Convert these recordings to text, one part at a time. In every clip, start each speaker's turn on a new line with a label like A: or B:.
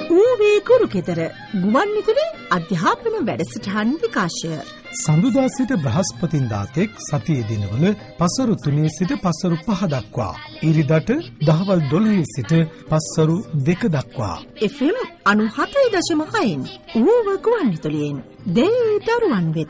A: ඌවේ කුරුකෙදර ගුවන් විදුලි අධ්‍යාපන වැඩසටහන් විකාශය
B: සඳුදා සිට බ්‍රහස්පතින්දා තෙක් සතියේ දිනවල පසරු 3 සිට පසරු 5 දක්වා ඉරිදට දහවල් 12 සිට පසරු 2 දක්වා
A: FM 97.6 ඌව ගුවන් විදුලියෙන් දරුවන් වෙත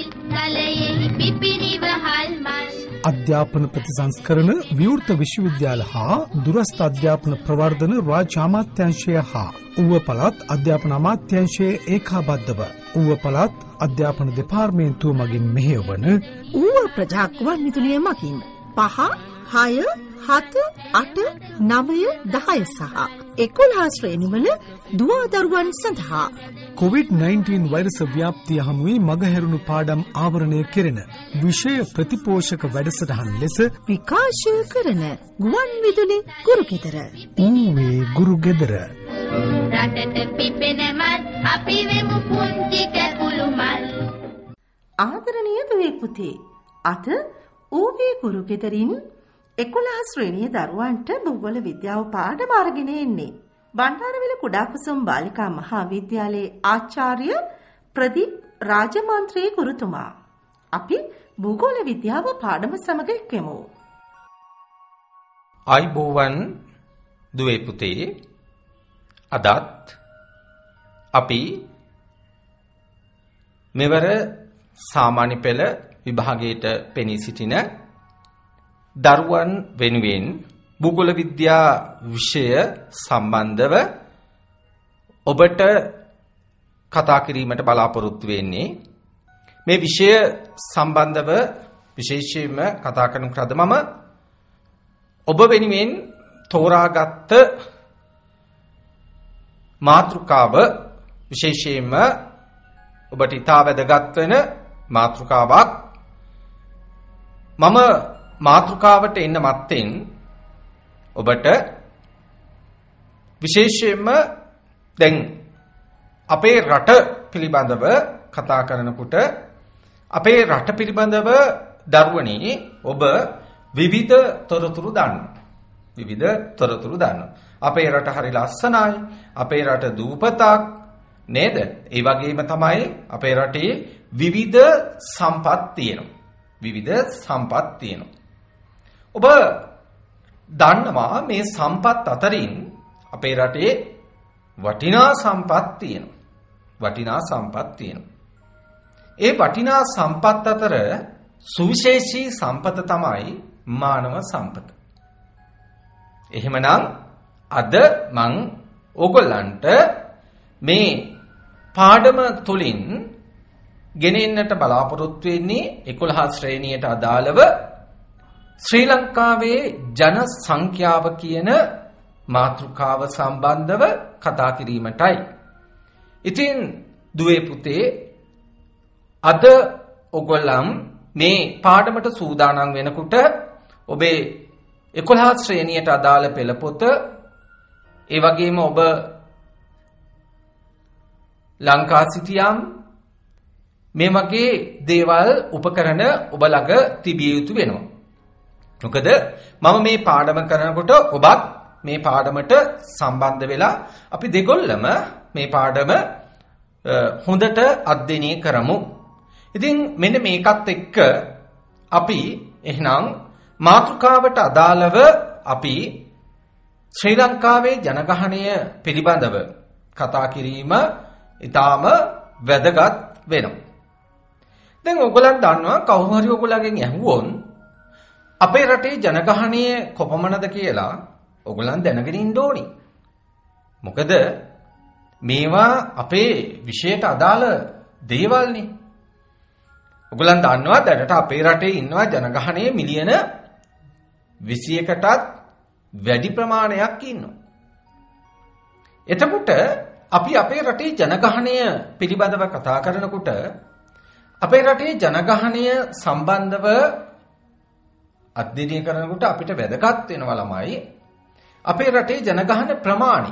A: අධ්‍යාපන ප්‍රතිසංස්කරණ විවෘත විශ්වවිද්‍යාල හා දුරස්ථ අධ්‍යාපන ප්‍රවර්ධන රාජ්‍ය අමාත්‍යාංශය හා ඌව පළාත් අධ්‍යාපන අමාත්‍යාංශයේ ඒකාබද්ධව ඌව පළාත් අධ්‍යාපන දෙපාර්තමේන්තුව මගින් මෙහෙයවන ඌව ප්‍රජා ගුවන් විදුලිය මගින් 5, 6, 7, 8, 9, 10 සහ 11 ශ්‍රේණිවල දුවදරුවන් සඳහා
B: COVID-19 වෛරස ව්‍යාප්තිය හමුවේ මගහැරුණු පාඩම් ආවරණය කෙරෙන විෂය ප්‍රතිපෝෂක වැඩසටහන් ලෙස
A: විකාශය කරන ගුවන් විදුලි ගුරුගෙදර
B: ඌවේ ගුරුගෙදර
C: රටට පිපෙනමත් අපි වෙමු පුංචි කැකුළු මල්.
A: ආදරණීය දුවේ පුතේ, අද ඌවේ ගුරුගෙදරින් 11 ශ්‍රේණියේ දරුවන්ට භූගෝල විද්‍යාව පාඩම අරගෙන එන්නේ. බණ්ඩාරවිල කුඩාකුසුම් බාලිකා මහා විද්‍යාලයේ ආචාර්ය ප්‍රදීප් රාජමන්ත්‍රී ගුරුතුමා. අපි භූගෝල විද්‍යාව පාඩම සමග එක්වෙමු.
D: ආයිබෝවන් දුවේ පුතේ, අදත් අපි මෙවර සාමාන්‍ය පෙළ විභාගයට පෙනී සිටින දරුවන් වෙනුවෙන් භූගෝල විද්‍යා විෂය සම්බන්ධව ඔබට කතා කිරීමට බලාපොරොත්තු වෙන්නේ. මේ විෂය සම්බන්ධව විශේෂයෙන්ම කතා කරන ක්‍රද මම ඔබ වෙනුවෙන් තෝරාගත්ත මාතෘකාව විශේෂයෙන්ම ඔබට ඉතා වැදගත් වෙන මාතෘකාවක්. මම මාතෘකාවට එන්න මත්තෙන් ඔබට විශේෂයෙන්ම දැන් අපේ රට පිළිබඳව කතා කරනකොට අපේ රට පිළිබඳව දරුවනේ ඔබ විවිධ තොරතුරු දන්නවා. අපේ රට හරි ලස්සනයි. අපේ රට දූපතක් නේද? ඒ වගේම තමයි අපේ රටේ විවිධ සම්පත් තියෙනවා. ඔබ දන්නවා මේ සම්පත් අතරින් අපේ රටේ වටිනා සම්පත් තියෙනවා. ඒ වටිනා සම්පත් අතර සුවිශේෂී සම්පත තමයි මානව සම්පත. එහෙමනම් අද මං ඕගොල්ලන්ට මේ පාඩම තුලින් ගෙනෙන්නට බලාපොරොත්තු වෙන්නේ 11 ශ්‍රේණියට අදාළව ශ්‍රී ලංකාවේ ජන සංඛ්‍යාව කියන මාතෘකාව සම්බන්ධව කතා කිරීමටයි. ඉතින් දුවේ පුතේ, අද ඔයගොල්ලන් මේ පාඩමට සූදානම් වෙනකොට ඔබේ 11 ශ්‍රේණියට අදාළ පෙළ පොත, ඒ වගේම ඔබ ලංකා සිටියම් මේ වගේ දේවල් උපකරණ ඔබ ළඟ තිබිය යුතු වෙනවා. මොකද මම මේ පාඩම කරනකොට ඔබත් මේ පාඩමට සම්බන්ධ වෙලා අපි දෙගොල්ලම මේ පාඩම හොඳට අධ්‍යයනය කරමු. ඉතින් මෙන්න මේකත් එක්ක අපි එහෙනම් මාතෘකාවට අදාළව අපි ශ්‍රී ලංකාවේ ජනගහනය පිළිබඳව කතා කිරීම ඉතාම වැදගත් වෙනවා. දැන් ඔයගොල්ලන් දන්නවා, කවුරු හරි ඔයගොල්ලන්ගෙන් ඇහුවොත් අපේ රටේ ජනගහනය කොපමණද කියලා ඔයගොල්ලන් දැනගෙන ඉන්න ඕනි. මොකද මේවා අපේ විෂයට අදාළ දේවල්නේ. ඔයගොල්ලන් දන්නවා දැනට අපේ රටේ ඉන්නවා ජනගහනය මිලියන 21කටත් වැඩි ප්‍රමාණයක් ඉන්නවා. එතකොට අපි අපේ රටේ ජනගහනය පිළිබඳව කතා කරනකොට අපේ රටේ ජනගහනය සම්බන්ධව අධ්‍යයනය කරනකොට අපිට වැදගත් වෙනවා ළමයි අපේ රටේ ජනගහන ප්‍රමාණය.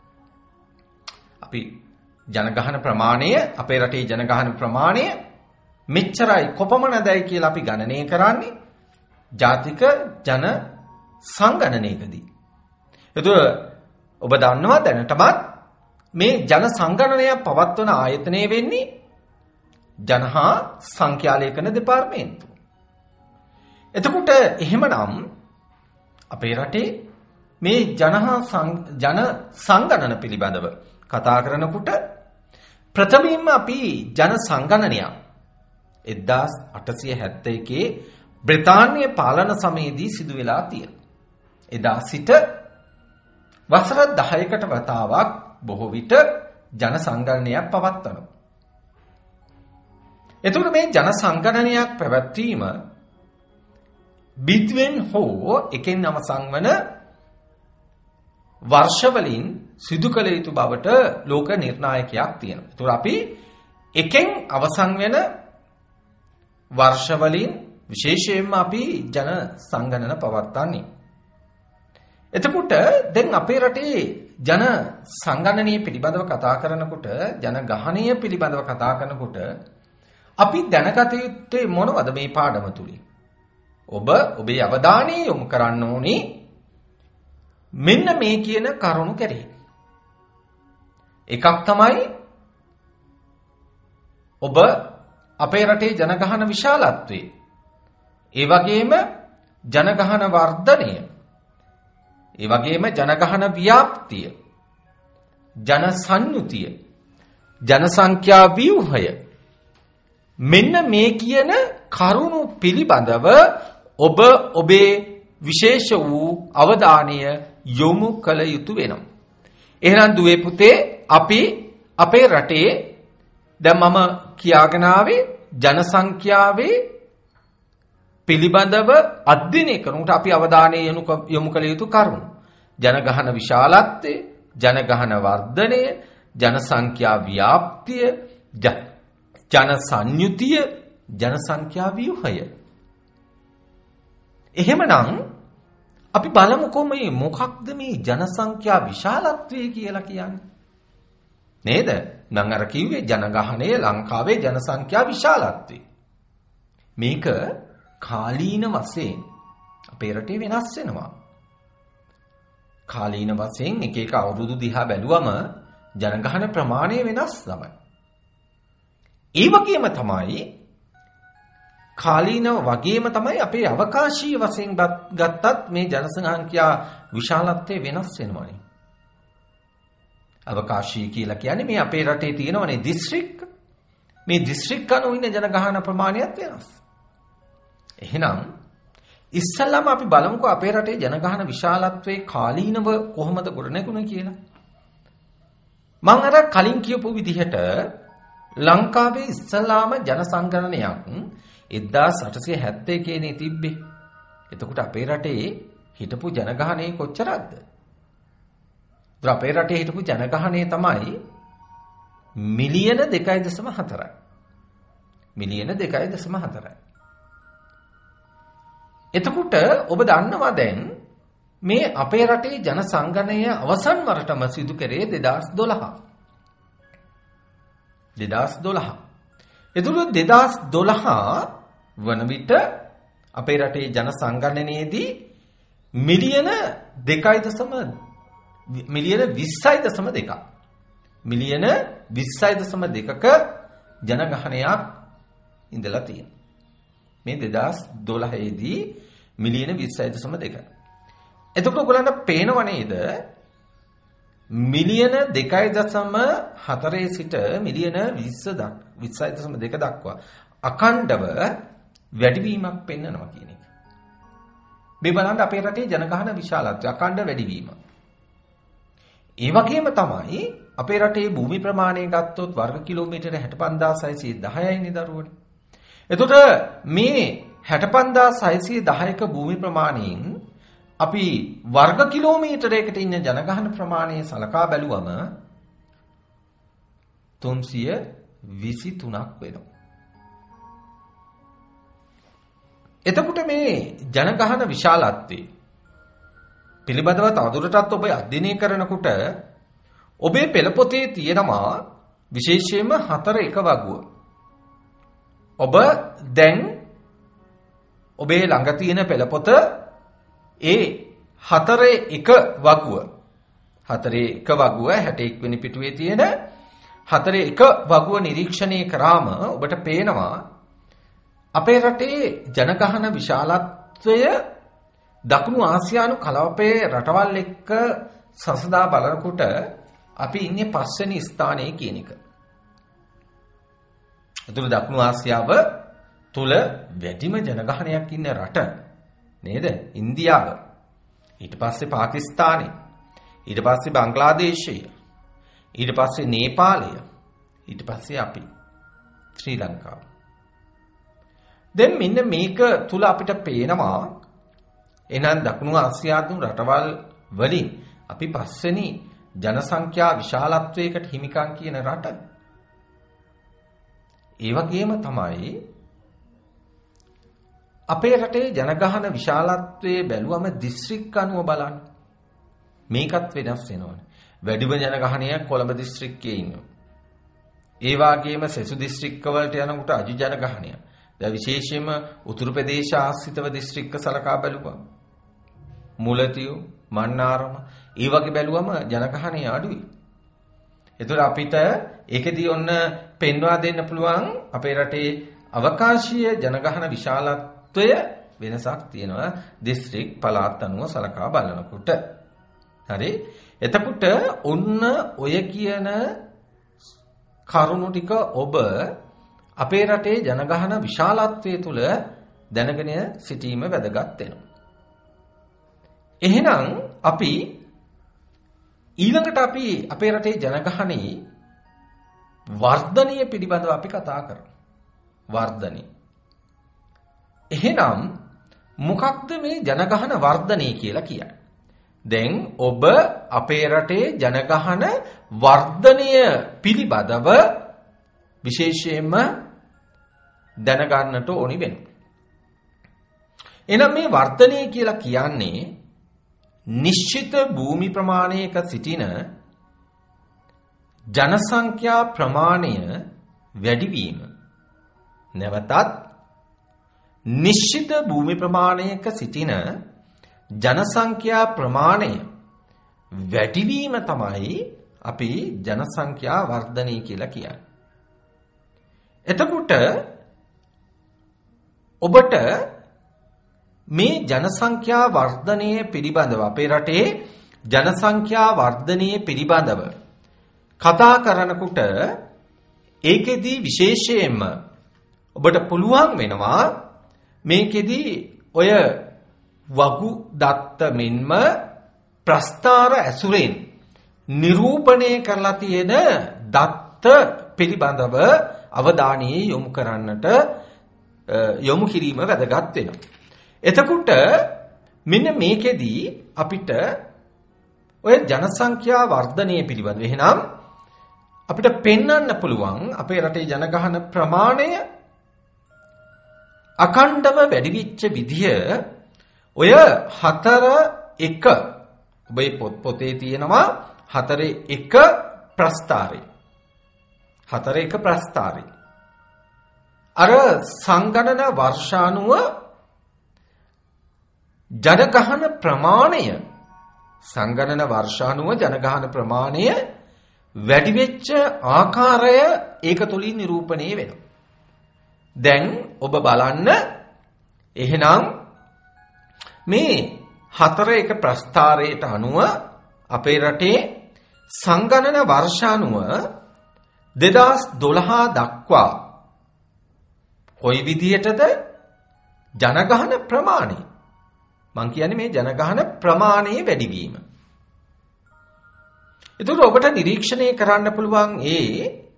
D: අපි ජනගහන ප්‍රමාණය, අපේ රටේ ජනගහන ප්‍රමාණය මෙච්චරයි කොපමණදයි කියලා අපි ගණනය කරන්නේ ජාතික ජන සංගණනයකදී. එතකොට ඔබ දන්නවා දැනටමත් මේ ජන සංගණනයක් පවත්වන ආයතනය වෙන්නේ ජනහා සංඛ්‍යාලේඛන දෙපාර්තමේන්තුව. එතකොට එහෙමනම් අපේ රටේ මේ ජන සංගණන පිළිබඳව කතා කරනකොට ප්‍රථමයෙන්ම අපි ජන සංගණනයක් 1871 බ්‍රිතාන්‍ය පාලන සමයේදී සිදු වෙලා තියෙනවා. එදා සිට වසර 10කට වතාවක් බොහෝ විට ජන සංගණනයක් පවත්වනවා. එතකොට මේ ජන සංගණනයක් පැවැත්වීම බිත්වෙන් හෝ එකෙන් අවසන් වන වර්ෂවලින් සිදු කළ යුතු බවට ලෝක නිර්ණායකයක් තියෙනවා. ඒතකොට අපි එකෙන් අවසන් වෙන වර්ෂවලින් විශේෂයෙන්ම අපි ජන සංගණන පවත්වන්නේ. එතකොට දැන් අපේ රටේ ජන සංගණනය පිළිබඳව කතා කරනකොට ජන ගහනය පිළිබඳව කතා කරනකොට අපි දැනගත යුත්තේ මොනවද මේ පාඩම තුලින්? ඔබ ඔබේ අවධානය යොමු කරන්න ඕනේ මෙන්න මේ කියන කරුණු කෙරෙහි. එකක් තමයි ඔබ අපේ රටේ ජනගහන විශාලත්වය. ඒ වගේම ජනගහන වර්ධනය. ඒ වගේම ජනගහන ව්‍යාප්තිය. ජන සංයුතිය. ජනසංඛ්‍යා ව්‍යුහය. මෙන්න මේ කියන කරුණු පිළිබඳව ඔබ ඔබේ විශේෂ වූ අවධානය යොමු කළ යුතු වෙනවා. එහෙනම් දුවේ පුතේ අපි අපේ රටේ දැන් මම කියාගෙන ආවේ ජනසංඛ්‍යාවේ පිළිබඳව අධ්‍යයනය කරනකොට අපි අවධානය යොමු කළ යුතු කරුණු. ජනගහන විශාලත්වය, ජනගහන වර්ධනය, ජනසංඛ්‍යා ව්‍යාප්තිය, ජන සංයුතිය, ජනසංඛ්‍යා ව්‍යුහය. එහෙමනම් අපි බලමුකෝ මේ මොකක්ද මේ ජනසංඛ්‍යා විශාලත්වය කියලා කියන්නේ? නේද? මම අර කිව්වේ ජනගහනය ලංකාවේ ජනසංඛ්‍යා විශාලත්වය. මේක කාලීන වශයෙන් අපේ රටේ වෙනස් වෙනවා. කාලීන වශයෙන් එක එක අවුරුදු දිහා බැලුවම ජනගහන ප්‍රමාණය වෙනස් තමයි. ඒ වගේම තමයි කාලීන වගේම තමයි අපේ අවකාශීය වශයෙන් ගත්තත් මේ ජනසංඛ්‍යා විශාලත්වය වෙනස් වෙනවානේ. අවකාශීය කියලා කියන්නේ මේ අපේ රටේ තියෙනවනේ දිස්ත්‍රික්ක. මේ දිස්ත්‍රික්ක අනුව ඉන්න ජනගහන ප්‍රමාණයත් වෙනස්. එහෙනම් ඉස්සල්ලාම අපි බලමුකෝ අපේ රටේ ජනගහන විශාලත්වයේ කාලීනව කොහොමද ගොඩනැගුණේ කියලා. මම අර කලින් කියපු විදිහට ලංකාවේ ඉස්සල්ලාම ජනසංගණනයක් 1871 නේ තිබ්බේ. එතකොට අපේ රටේ හිටපු ජනගහනය කොච්චරක්ද? අපේ රටේ හිටපු ජනගහනය තමයි මිලියන 2.4. මිලියන 2.4. එතකොට ඔබ දන්නවා දැන් මේ අපේ රටේ ජන සංගණනය අවසන් වරටම සිදු කරේ 2012. 2012. එතකොට 2012 වන විට අපේ රටේ ජන සංගණනයේදී මිලියන 20.2 මිලියන 20.2ක ජනගහනයක් ඉඳලා තියෙනවා. මේ 2012 දී මිලියන 20.2. එතකොට ඔයගලන්ට පේනව නේද? මිලියන 2.4 සිට මිලියන 20.2 දක්වා අඛණ්ඩව වැඩිවීමක් පෙන්වනවා කියන එක. මේ බලන්න අපේ රටේ ජනගහන විශාලත්වය අඛණ්ඩ වැඩිවීම. ඒ වගේම තමයි අපේ රටේ භූමි ප්‍රමාණය ගත්තොත් වර්ග කිලෝමීටර 65610යි නේ දරුවනේ. එතකොට මේ 65610ක භූමි ප්‍රමාණයෙන් අපි වර්ග කිලෝමීටරයකට ඉන්න ජනගහන ප්‍රමාණය සලකා බැලුවම 323ක් වෙනවා. එතකොට මේ ජනගහන විශාලත්වය පිළිබඳව තවදුරටත් ඔබ අධ්‍යයනය කරනකොට ඔබේ පෙළ පොතේ තියෙනවා විශේෂයෙන්ම 4.1 වගුව. ඔබ දැන් ඔබේ ළඟ තියෙන පෙළ පොත ඒ 4.1 වගුව 4 එක වගුව 61 වෙනි පිටුවේ තියෙන 4 එක වගුව නිරීක්ෂණය කරාම ඔබට පේනවා අපේ රටේ ජනගහන විශාලත්වය දකුණු ආසියානු කලාපයේ රටවල් එක්ක සසදා බලනකොට අපි ඉන්නේ 5 වෙනි ස්ථානයේ කියන එක. ඒතුළු දකුණු ආසියාව තුල වැඩිම ජනගහනයක් ඉන්න රට නේද? ඉන්දියාව. ඊට පස්සේ පාකිස්තානය. ඊට පස්සේ බංග්ලාදේශය. ඊට පස්සේ නේපාලය. ඊට පස්සේ අපි ශ්‍රී ලංකාව. දැන් මෙන්න මේක තුල අපිට පේනවා එහෙනම් දකුණු ආසියානු රටවල් වලින් අපි 5 වෙනි ජනසංඛ්‍යා විශාලත්වයකට හිමිකම් කියන රට. ඒ වගේම තමයි අපේ රටේ ජනගහන විශාලත්වයේ බැලුවම දිස්ත්‍රික් අනුව බලන්න. මේකත් වෙනස් වෙනවනේ. වැඩිම ජනගහනය කොළඹ දිස්ත්‍රික්කයේ ඉන්නවා. ඒ වගේම සෙසු දිස්ත්‍රික්ක වලට යනකොට අධි ජනගහනය. දැන් විශේෂයෙන්ම උතුරු ප්‍රදේශ ආශ්‍රිතව දිස්ත්‍රික්ක සලකා බැලුවම මුලතියු, මන්නාරම ඒ වගේ බැලුවම ජනගහනය අඩුයි. ඒතර අපිට ඒකෙදී ඔන්න පෙන්වා දෙන්න පුළුවන් අපේ රටේ අවකාශීය ජනගහන විශාලත්වය වෙනසක් තියෙනවා දිස්ත්‍රික් පළාත් අනුව සලකා බලනකොට. හරි? එතකොට ඔන්න ඔය කියන කරුණු ටික ඔබ අපේ රටේ ජනගහන විශාලත්වය තුල දැනගෙන සිටීම වැදගත් වෙනවා. එහෙනම් අපි ඊළඟට අපි අපේ රටේ ජනගහනයේ වර්ධනය පිළිබඳව අපි කතා කරමු. වර්ධනය. එහෙනම් මොකක්ද මේ ජනගහන වර්ධනය කියලා කියන්නේ? දැන් ඔබ අපේ රටේ ජනගහන වර්ධනය පිළිබඳව විශේෂයෙන්ම දැනගන්නට ඕනි වෙනවා. එහෙනම් මේ වර්ධනය කියලා කියන්නේ නිශ්චිත භූමි ප්‍රමාණයක සිටින ජනසංඛ්‍යා ප්‍රමාණය වැඩිවීම. නැවතත් නිශ්චිත භූමි ප්‍රමාණයක සිටින ජනසංඛ්‍යා ප්‍රමාණය වැඩිවීම තමයි අපි ජනසංඛ්‍යා වර්ධනය කියලා කියන්නේ. එතකොට ඔබට මේ ජනසංඛ්‍යා වර්ධනය පිළිබඳව අපේ රටේ ජනසංඛ්‍යා වර්ධනය පිළිබඳව කතා කරනකොට ඒකෙදී විශේෂයෙන්ම ඔබට පුළුවන් වෙනවා මේකෙදී ඔය වගු දත්ත මෙන්ම ප්‍රස්ථාර ඇසුරෙන් නිරූපණය කරලා තියෙන දත්ත පිළිබඳව අවධානය යොමු කරන්නට යොමු කිරීම වැදගත් වෙනවා. එතකොට මෙන්න මේකෙදී අපිට ඔය ජනසංඛ්‍යා වර්ධනය පිළිබඳව එහෙනම් අපිට පෙන්වන්න පුළුවන් අපේ රටේ ජනගහන ප්‍රමාණය අඛණ්ඩව වැඩි වෙච්ච විදිය ඔය 4-1 ඔබේ පොතේ තියෙනවා 4-1 ප්‍රස්ථාරය. 4-1 ප්‍රස්ථාරය. අර සංගණන වර්ෂානුව ජනගහන ප්‍රමාණය සංගණන වර්ෂානුව ජනගහන ප්‍රමාණය වැඩි වෙච්ච ආකාරය ඒක තුලින් නිරූපණය වෙනවා. දැන් ඔබ බලන්න එහෙනම් මේ 4-1 ප්‍රස්ථාරයට අනුව අපේ රටේ සංගණන වර්ෂානුව 2012 දක්වා කොයි විදියටද ජනගහන ප්‍රමාණය මං කියන්නේ මේ ජනගහන ප්‍රමාණයේ වැඩිවීම. ඒතකොට ඔබට නිරීක්ෂණය කරන්න පුළුවන් ඒ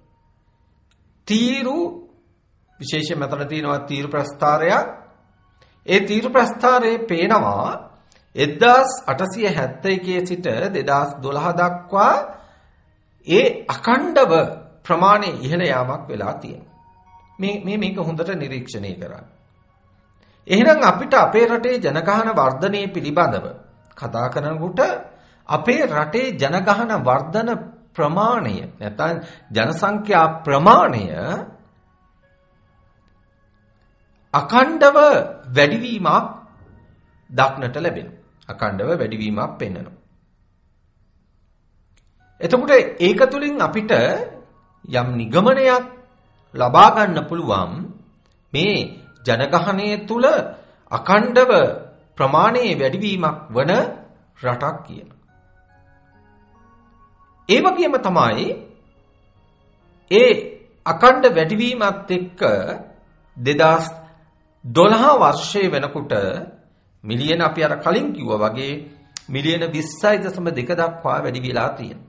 D: තීරු විශේෂයෙන් මෙතන තියෙනවා තීරු ප්‍රස්ථාරයක්. ඒ තීරු ප්‍රස්ථාරයේ පේනවා 1871 සිට 2012 දක්වා ඒ අඛණ්ඩව ප්‍රමාණය ඉහළ යාමක් වෙලා තියෙනවා. මේක හොඳට නිරීක්ෂණය කරන්න. එහෙනම් අපිට අපේ රටේ ජනගහන වර්ධනය පිළිබඳව කතා කරනකොට අපේ රටේ ජනගහන වර්ධන ප්‍රමාණය නැත්නම් ජනසංඛ්‍යා ප්‍රමාණය අඛණ්ඩව වැඩිවීමක් දක්නට ලැබෙනවා. අඛණ්ඩව වැඩිවීමක් පෙන්වනවා. එතකොට ඒක තුලින් අපිට යම් නිගමනයක් ලබා ගන්න පුළුවන් මේ ජනගහනය තුල අඛණ්ඩව ප්‍රමාණයේ වැඩිවීමක් වන රටක් කියන. ඒ වගේම තමයි ඒ අඛණ්ඩ වැඩිවීමත් එක්ක 2012 වර්ෂයේ වෙනකොට මිලියන අපි අර කලින් කිව්වා වගේ මිලියන 20.2 දක්වා වැඩි වෙලා තියෙනවා.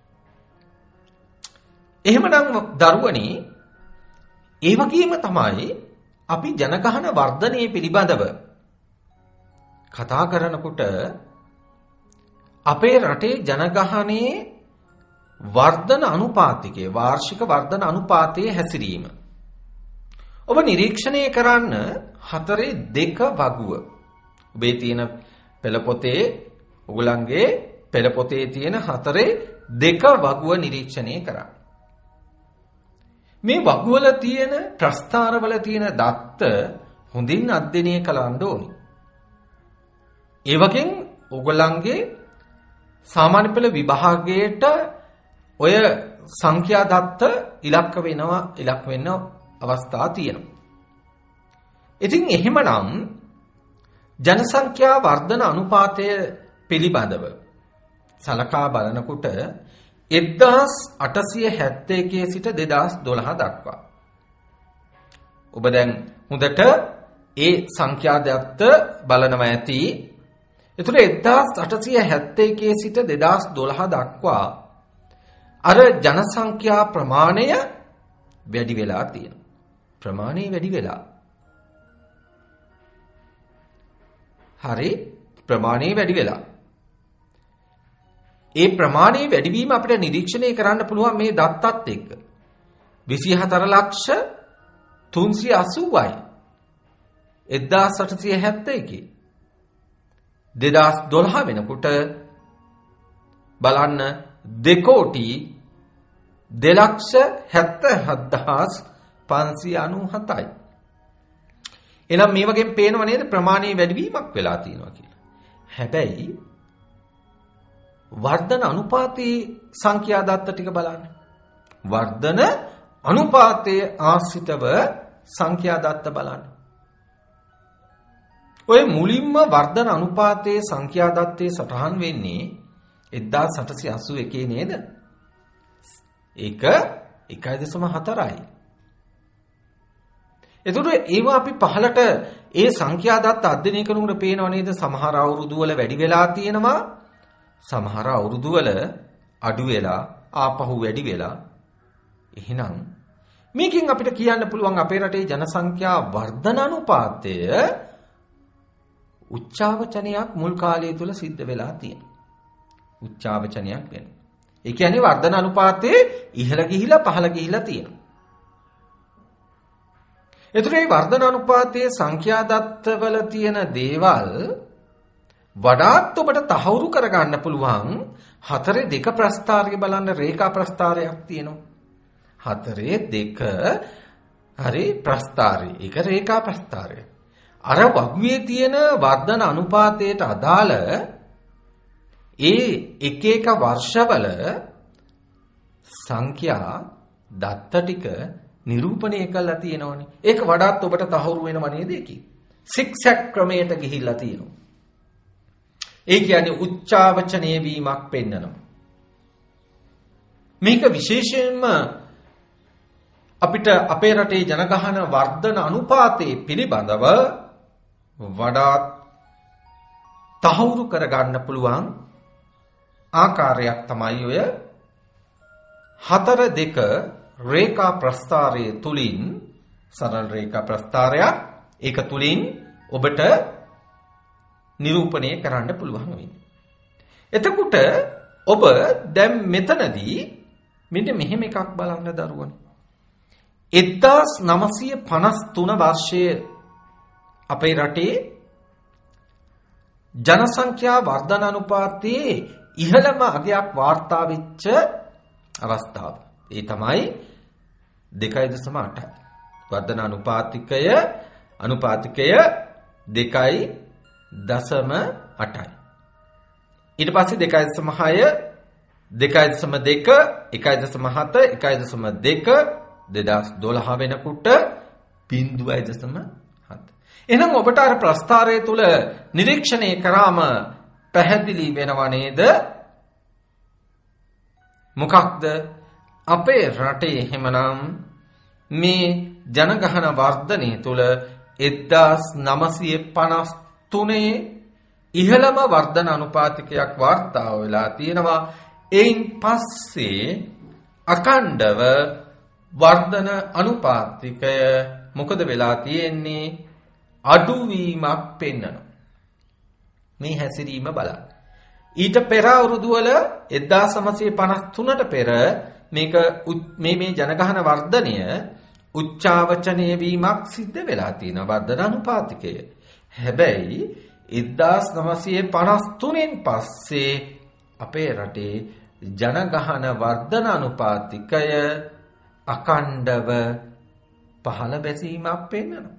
D: එහෙමනම් දරුවනි ඒ වගේම තමයි අපි ජනගහන වර්ධනය පිළිබඳව කතා කරනකොට අපේ රටේ ජනගහනයේ වර්ධන අනුපාතිකයේ වාර්ෂික වර්ධන අනුපාතයේ හැසිරීම ඔබ නිරීක්ෂණය කරන්න 4.2 වගුව ඔබේ තියෙන පෙළ පොතේ ඔයගලන්ගේ පෙළ පොතේ තියෙන 4.2 වගුව නිරීක්ෂණය කරන්න. මේ වගුවල තියෙන ප්‍රස්ථාරවල තියෙන දත්ත හොඳින් අධ්‍යයනය කරන්න ඕනි. ඒ වගේම ඔයගලන්ගේ සාමාන්‍ය පෙළ විභාගයට ඔය සංඛ්‍යා දත්ත ඉලක්ක වෙන්න අවස්ථා තියෙනවා. ඉතින් එහෙමනම් ජනසංඛ්‍යා වර්ධන අනුපාතය පිළිබඳව සලකා බලනකොට 1871 සිට 2012 දක්වා ඔබ දැන් හොඳට ඒ සංඛ්‍යා දත්ත බලනවා ඇති. ඒතර 1871 සිට 2012 දක්වා අර ජනසංඛ්‍යා ප්‍රමාණය වැඩි වෙලා තියෙනවා. ප්‍රමාණය වැඩි වෙලා. හරි ප්‍රමාණය වැඩි වෙලා. ඒ ප්‍රමාණයේ වැඩිවීම අපිට නිරීක්ෂණය කරන්න පුළුවන් මේ දත්තත් එක්ක. 24380යි. 1871. 2012 වෙනකොට බලන්න 2,77,597යි. එනම් මේ වගේම පේනව නේද ප්‍රමාණයේ වැඩිවීමක් වෙලා තියෙනවා කියලා. හැබැයි වර්ධන අනුපාතයේ සංඛ්‍යා දත්ත ටික බලන්න. වර්ධන අනුපාතයේ ආශ්‍රිතව සංඛ්‍යා දත්ත බලන්න. ඔය මුලින්ම වර්ධන අනුපාතයේ සංඛ්‍යා දත්තේ සටහන් වෙන්නේ 1881 නේද? ඒක 1.4යි. එතකොට ඒවා අපි පහලට ඒ සංඛ්‍යා දත්ත අධ්‍යයනය කරනකොට පේනව නේද සමහර අවුරුදු වල වැඩි වෙලා තියෙනවා. සමහර අවුරුදු වල අඩු වෙලා ආපහු වැඩි වෙලා. එහෙනම් මේකෙන් අපිට කියන්න පුළුවන් අපේ රටේ ජනසංඛ්‍යා වර්ධන අනුපාතය උච්චාවචනයක් මුල් කාලය තුල සිද්ධ වෙලා තියෙනවා. උච්චාවචනයක් වෙනවා. ඒ කියන්නේ වර්ධන අනුපාතයේ ඉහළ ගිහිලා පහළ ගිහිලා තියෙනවා. ඒතර මේ වර්ධන අනුපාතයේ සංඛ්‍යා දත්තවල තියෙන දේවල් වඩාත් ඔබට තහවුරු කරගන්න පුළුවන් 4.2 ප්‍රස්ථාරය බලන්න රේඛා ප්‍රස්ථාරයක් තියෙනවා. 4.2 හරි ප්‍රස්ථාරය. ඒක රේඛා ප්‍රස්ථාරය. අර වගුවේ තියෙන වර්ධන අනුපාතයට අදාළ ඒ එක එක වර්ෂවල සංඛ්‍යා දත්ත ටික නිරූපණය කරලා තියෙනවනේ. ඒක වඩාත් ඔබට තහවුරු වෙනව නේද ඒකේ? සික්සැක් ක්‍රමයට ගිහිල්ලා තියෙනවා. ඒ කියන්නේ උච්චාවචනීය වීමක් පෙන්නනවා. මේක විශේෂයෙන්ම අපිට අපේ රටේ ජනගහන වර්ධන අනුපාතයේ පිළිබඳව වඩාත් තහවුරු කරගන්න පුළුවන් ආකාරයක් තමයි ඔය 4.2 රේඛා ප්‍රස්ථාරයේ තුලින් සරල රේඛා ප්‍රස්ථාරයක් ඒක තුලින් ඔබට නිරූපණය කරන්න පුළුවන් වෙන්නේ. එතකොට ඔබ දැන් මෙතනදී මෙන්න මෙහෙම එකක් බලන්න දරුවනේ. 1953 වර්ෂයේ අපේ රටේ ජනසංඛ්‍යා වර්ධන අනුපාතයේ ඉහළම අගයක් වාර්තා වෙච්ච අවස්ථාව. ඒ තමයි 2.8යි. වර්ධන අනුපාතිකය 2.8යි. ඊට පස්සේ 2.6 2.2 1.7 1.2 2012 වෙනකොට 0.7. එහෙනම් ඔබට අර ප්‍රස්ථාරය තුල නිරීක්ෂණය කරාම පැහැදිලි වෙනව නේද? මොකක්ද අපේ රටේ එහෙමනම් මේ ජනගහන වර්ධනය තුල 1953 ඉහළම වර්ධන අනුපාතිකයක් වාර්තා වෙලා තියෙනවා. එයින් පස්සේ අකණ්ඩව වර්ධන අනුපාතිකය මොකද වෙලා තියෙන්නේ? අඩුවීමක් පෙන්වනවා. මේ හැසිරීම බලන්න. ඊට පෙර අවුරුදු වල 1953ට පෙර මේ ජනගහන වර්ධනය උච්චාවචනය වීමක් සිද්ධ වෙලා තියෙනවා වර්ධන අනුපාතිකය. හැබැයි 1953න් පස්සේ අපේ රටේ ජනගහන වර්ධන අනුපාතිකය අකණ්ඩව පහළ බැසීමක් පෙන්වනවා.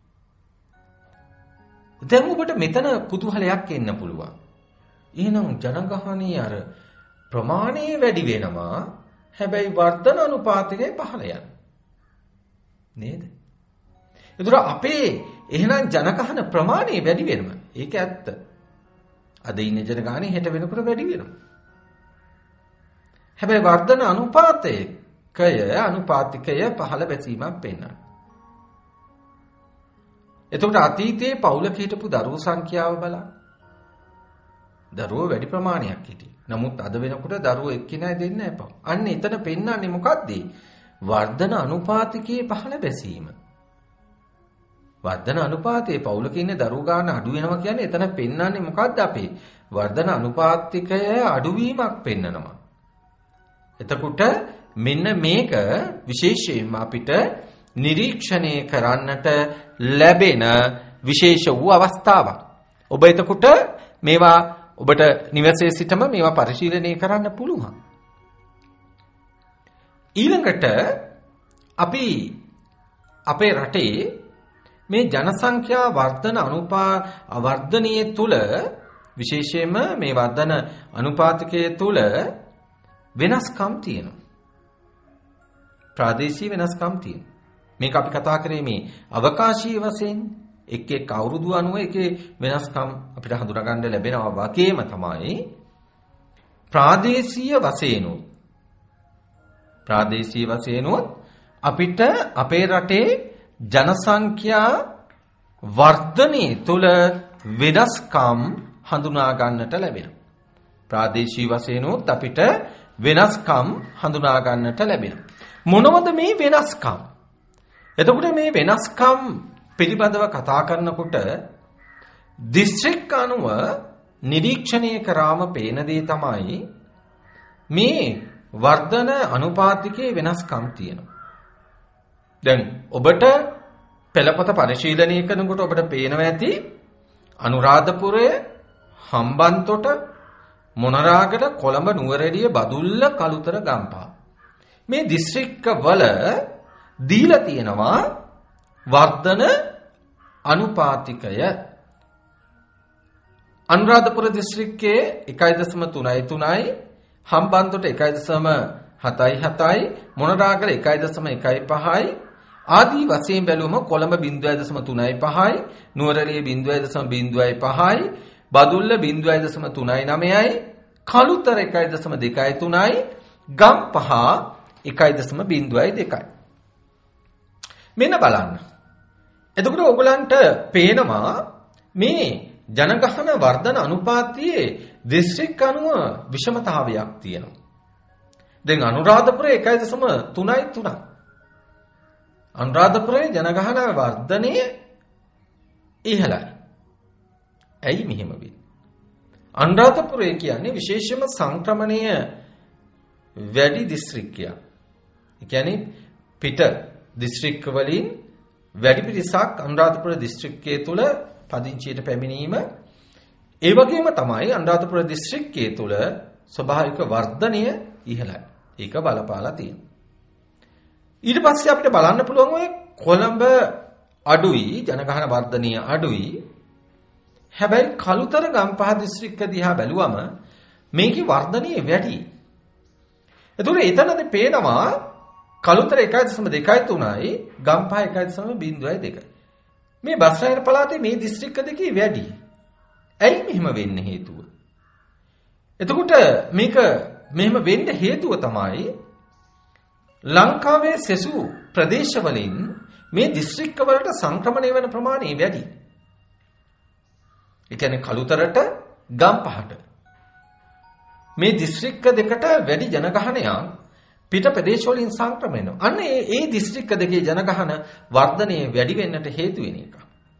D: දැන් ඔබට මෙතන කුතුහලයක් එන්න පුළුවන්. එහෙනම් ජනගහනයේ අර ප්‍රමාණය වැඩි වෙනවා. හැබැයි වර්ධන අනුපාතිකය පහළ යනවා. නේද? ඒතර අපේ එහෙනම් ජනගහන ප්‍රමාණය වැඩි වෙනවා. ඒක ඇත්ත. අද ඉන්න ජනගහනය හෙට වෙනකොට වැඩි වෙනවා. හැබැයි වර්ධන අනුපාතිකය පහළ බැසීමක් පෙන්වනවා. එතකොට අතීතයේ පවුලක හිටපු දරුවෝ සංඛ්‍යාව බලන්න. දරුවෝ වැඩි ප්‍රමාණයක් හිටියේ. නමුත් අද වෙනකොට දරුවෝ එක්කිනයි දෙන්න එපා. අන්න එතන පෙන්වන්නේ මොකද්ද? වර්ධන අනුපාතිකයේ පහළ බැසීම. වර්ධන අනුපාතයේ පවුලක ඉන්න දරුවෝ ගන්න අඩු වෙනවා කියන්නේ එතන පෙන්වන්නේ මොකද්ද අපේ? වර්ධන අනුපාතිකය අඩුවීමක් පෙන්වනවා. එතකොට මෙන්න මේක විශේෂයෙන්ම අපිට නිරීක්ෂණය කරන්නට ලැබෙන විශේෂ වූ අවස්ථාවක්. ඔබ එතකොට මේවා ඔබට නිවසේ සිටම මේවා පරිශීලනය කරන්න පුළුවන්. ඊළඟට අපි අපේ රටේ මේ ජනසංඛ්‍යා වර්ධනයේ තුල විශේෂයෙන්ම මේ වර්ධන අනුපාතිකයේ තුල වෙනස්කම් තියෙනවා. ප්‍රාදේශීය වෙනස්කම් තියෙනවා. මේක අපි කතා කරේ මේ අවකාශීය වශයෙන් එක් අවුරුදු අනුව එකේ වෙනස්කම් අපිට හඳුනා ගන්න ලැබෙනවා වගේම තමයි ප්‍රාදේශීය වශයෙන් අපිට අපේ රටේ ජනසංඛ්‍යා වර්ධනයේ තුල වෙනස්කම් හඳුනා ගන්නට ලැබෙනවා. ප්‍රාදේශීය වශයෙන් අපිට වෙනස්කම් හඳුනා ගන්නට ලැබෙනවා. මොනවද මේ වෙනස්කම්? එතකොට මේ වෙනස්කම් පිළිබඳව කතා කරනකොට දිස්ත්‍රික් අනුව නිරීක්ෂණය කරාම පේන දේ තමයි මේ වර්ධන අනුපාතිකයේ වෙනස්කම් තියෙනවා. දැන් ඔබට පෙළපත පරිශීලනය කරනකොට ඔබට පේනවා ඇති අනුරාධපුරය, හම්බන්තොට, මොනරාගල, කොළඹ, නුවරඑළිය, බදුල්ල, කළුතර, ගම්පහ මේ දිස්ත්‍රික්කවල දීලා තියෙනවා වර්ධන අනුපාතිකය. අනුරාධපුර දිස්ත්‍රික්කයේ 1.33යි, හම්බන්තොට 1.77යි, මොනරාගල 1.15යි, ආදී වශයෙන් බැලුවම කොළඹ 0.35යි, නුවරඑළිය 0.05යි, බදුල්ල 0.39යි, කළුතර 1.23යි, ගම්පහ 1.02යි. මෙන්න බලන්න. එතකොට ඕගලන්ට පේනවා මේ ජනගහන වර්ධන අනුපාතයේ දිස්ත්‍රික් අනුව විෂමතාවයක් තියෙනවා. දැන් අනුරාධපුරේ 1.3යි. අනුරාධපුරේ ජනගහන වර්ධනය ඉහළයි. ඇයි මෙහෙම වෙන්නේ? අනුරාධපුරේ කියන්නේ විශේෂම සංක්‍රමණය වැඩි දිස්ත්‍රික්කයක්. ඒ කියන්නේ පිට දිස්ත්‍රික්ක වලින් වැඩි පිරිසක් අනුරාධපුර දිස්ත්‍රික්කයේ තුල පදිංචියට පැමිණීම, ඒ වගේම තමයි අනුරාධපුර දිස්ත්‍රික්කයේ තුල ස්වභාවික වර්ධනය ඉහළයි. ඒක බලපාලා තියෙනවා. ඊට පස්සේ අපිට බලන්න පුළුවන් ඔය කොළඹ අඩුයි, ජනගහන වර්ධනය අඩුයි. හැබැයි කළුතර ගම්පහ දිස්ත්‍රික්ක දිහා බැලුවම මේකේ වර්ධනය වැඩි. එතකොට එතනදී පේනවා කළුතර 1.2.3යි ගම්පහ 1.02. මේ බස්නාහිර පළාතේ මේ දිස්ත්‍රික්ක දෙකේ වැඩි. ඇයි මෙහෙම වෙන්න හේතුව? එතකොට මේක මෙහෙම වෙන්න හේතුව තමයි ලංකාවේ සෙසු ප්‍රදේශවලින් මේ දිස්ත්‍රික්කවලට සංක්‍රමණය වෙන ප්‍රමාණය වැඩි. ඒ කියන්නේ කළුතරට ගම්පහට මේ දිස්ත්‍රික්ක දෙකට වැඩි ජනගහනයක් පිට ප්‍රදේශවලින් සංක්‍රමණය වෙනවා. අන්න ඒ දිස්ත්‍රික්ක දෙකේ ජනගහන වර්ධනය වැඩි වෙන්නට හේතු වෙන එක.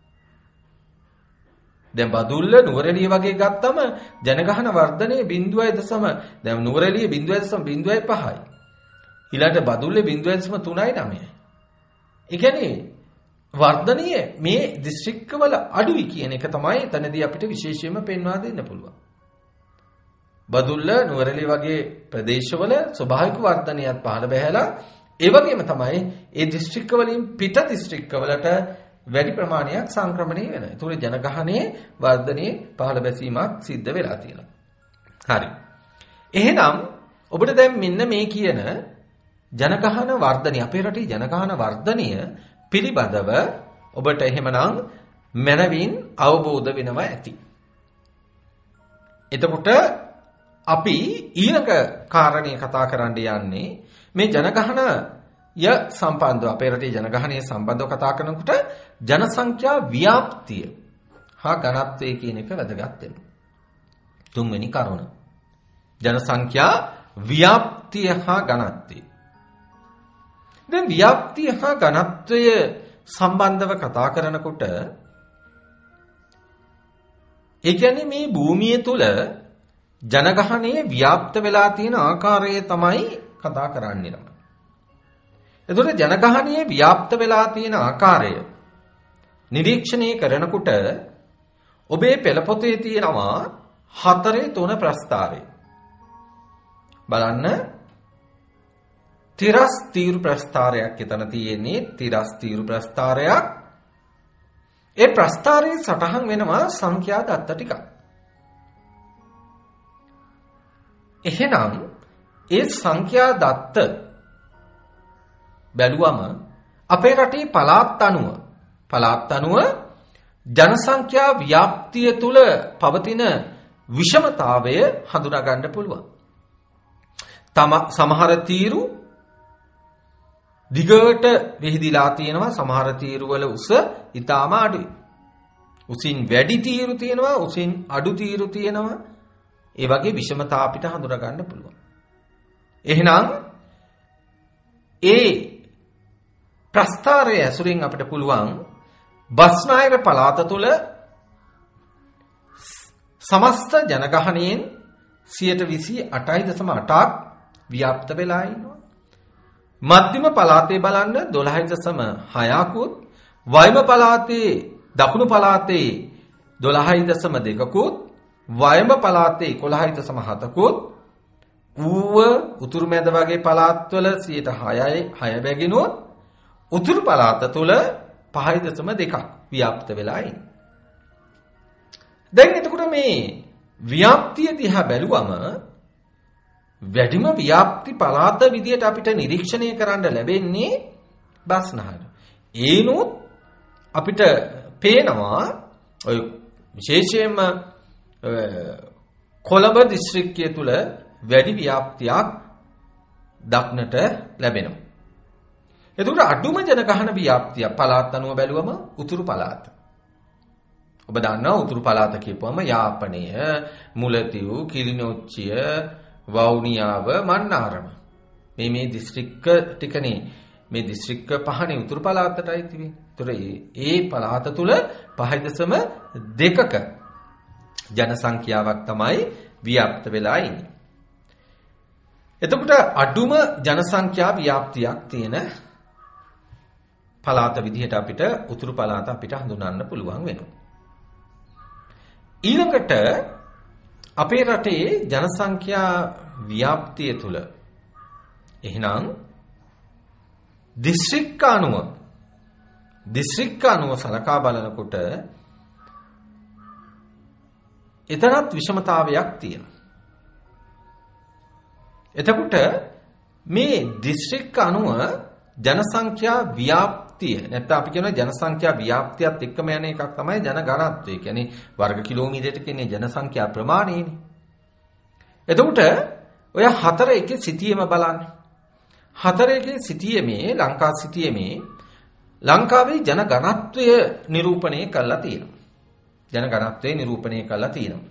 D: දැන් බදුල්ල නුවරඑළිය වගේ ගත්තම ජනගහන වර්ධනය 0.0 දැන් නුවරඑළිය 0.05යි. ඊළඟට බදුල්ලේ 0.39යි. ඒ කියන්නේ වර්ධනය මේ දිස්ත්‍රික්කවල අඩුයි කියන එක තමයි එතනදී අපිට විශේෂයෙන්ම පෙන්වා දෙන්න පුළුවන්. බදුල්ල නුවරඑළිය වගේ ප්‍රදේශවල ස්වභාවික වර්ධනයත් පහළ බැහැලා ඒ වගේම තමයි ඒ දිස්ත්‍රික්කවලින් පිට දිස්ත්‍රික්කවලට වැඩි ප්‍රමාණයක් සංක්‍රමණය වෙනවා. ඒතකොට ජනගහනයේ වර්ධනයේ පහළ බැසීමක් සිද්ධ වෙලා තියෙනවා. හරි. එහෙනම් ඔබට දැන් මෙන්න මේ කියන ජනගහන වර්ධනය අපේ රටේ ජනගහන වර්ධනය පිළිබඳව ඔබට එහෙමනම් මනවින් අවබෝධ වෙනවා ඇති. එතකොට අපි ඊළඟ කාරණේ කතා කරන්න යන්නේ මේ ජනගහනය සම්බන්ධව අපේ රටේ ජනගහනය සම්බන්ධව කතා කරනකොට ජනසංඛ්‍යා ව්‍යාප්තිය හා ඝනත්වය කියන එක වැදගත් වෙනවා. තුන්වෙනි කරුණ. ජනසංඛ්‍යා ව්‍යාප්තිය හා ඝනත්වය. දැන් ව්‍යාප්තිය හා ඝනත්වය සම්බන්ධව කතා කරනකොට ඒ කියන්නේ මේ භූමිය තුල ජනගහනයේ ව්‍යාප්ත වෙලා තියෙන ආකාරය තමයි කතා කරන්නේ නම. එතකොට ජනගහනයේ ව්‍යාප්ත වෙලා තියෙන ආකාරය නිරීක්ෂණය කරනකොට ඔබේ පෙළපොතේ තියෙනවා 4.3 ප්‍රස්තාරය. බලන්න තිරස් තීරු ප්‍රස්තාරයක් එතන තියෙන්නේ තිරස් තීරු ප්‍රස්තාරයක්. ඒ ප්‍රස්තාරයේ සටහන් වෙනවා සංඛ්‍යා දත්ත ටිකක්. එහෙනම් ඒ සංඛ්‍යා දත්ත බැලුවම අපේ රටේ පළාත් අනුව ජනසංඛ්‍යා ව්‍යාප්තිය තුල පවතින විෂමතාවය හඳුනා ගන්න පුළුවන්. සමහර තීරු දිගට විහිදිලා තියෙනවා, සමහර තීරු වල උස ඊටාම අඩුයි. උසින් වැඩි තීරු තියෙනවා, උසින් අඩු තීරු තියෙනවා. ඒ වගේ විෂමතා අපිට හඳුනා ගන්න පුළුවන්. එහෙනම් ඒ ප්‍රස්තාරය ඇසුරින් අපිට පුළුවන් බස්නාහිර පළාත තුළ සමස්ත ජනගහනයෙන් 28.8ක් ව්‍යාප්ත වෙලා ඉන්නවා. මධ්‍යම පළාතේ බලන්න 12.6කුත්, වයිම පළාතේ දකුණු පළාතේ 12.2කුත්, වයඹ පළාතේ 11.7කුත්, ඌව උතුරු මැද වගේ පළාත්වල 6 බැගිනුවොත් උතුරු පළාත තුල 5.2ක් ව්‍යාප්ත වෙලා ඉන්නේ. දැන් එතකොට මේ ව්‍යාප්තිය දිහා බැලුවම වැඩිම ව්‍යාප්ති පළාත විදියට අපිට නිරීක්ෂණය කරන්න ලැබෙන්නේ බස්නාහිර. ඒනොත් අපිට පේනවා ඔය විශේෂයෙන්ම කොළඹ දිස්ත්‍රික්කය තුල වැඩි ව්‍යාප්තියක් දක්නට ලැබෙනවා. එතකොට අඩුම ජනගහන ව්‍යාප්තිය පළාත් අනුව බැලුවම උතුරු පළාත. ඔබ දන්නවා උතුරු පළාත කියපුවම යාපනය, මුලතිව්, කිලිනොච්චිය, වවුනියාව, මන්නාරම. මේ දිස්ත්‍රික්ක ටිකනේ මේ දිස්ත්‍රික්ක පහනේ උතුරු පළාතටයි තියෙන්නේ. ඒතර ඒ පළාත තුල 5.2ක ජනසංඛ්‍යාවක් තමයි ව්‍යාප්ත වෙලා ඉන්නේ. එතකොට අඩුම ජනසංඛ්‍යා ව්‍යාප්තියක් තියෙන පළාත විදිහට අපිට උතුරු පළාත අපිට හඳුනන්න පුළුවන් වෙනවා. ඊළඟට අපේ රටේ ජනසංඛ්‍යා ව්‍යාප්තිය තුල එහෙනම් දිස්ත්‍රික්ක අනුව සලකා බලනකොට එතරම් විෂමතාවයක් තියෙනවා. එතකොට මේ දිස්ත්‍රික්ක අනුව ජනසංඛ්‍යා ව්‍යාප්තිය නැත්නම් අපි කියන ජනසංඛ්‍යා ව්‍යාප්තියත් එක්කම යන එකක් තමයි ජනගණත්වය. කියන්නේ වර්ග කිලෝමීටරයකට කියන්නේ ජනසංඛ්‍යා ප්‍රමාණයනේ. එතකොට ඔය 4 සිටියම බලන්න. 4 සිටියමේ ලංකා සිටියමේ ලංකාවේ ජනගණත්වය නිරූපණය කරලා තියෙනවා. ජනගණත්වය නිරූපණය කරලා තියෙනවා.